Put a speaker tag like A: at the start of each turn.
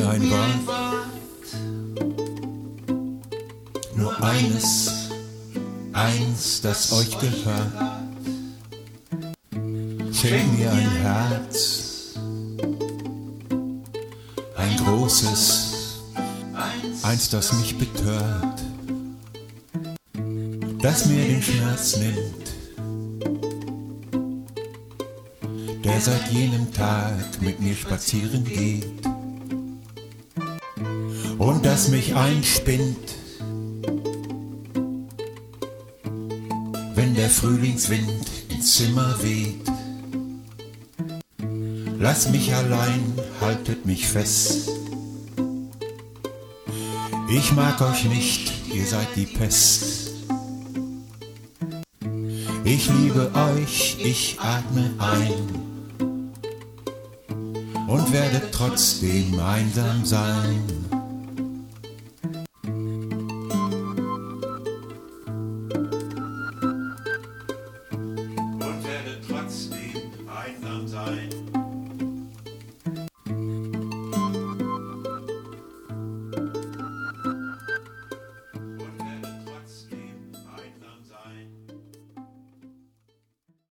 A: mir ein Wort, nur eines, das euch gehört. Schenk mir ein Herz, ein großes, das mich betört, das mir den Schmerz nimmt, der seit jenem Tag mit mir spazieren geht, und das mich einspinnt, wenn der Frühlingswind ins Zimmer weht. Lasst mich allein, haltet mich fest. Ich mag euch nicht, ihr seid die Pest. Ich liebe euch, ich atme ein und werde trotzdem einsam sein.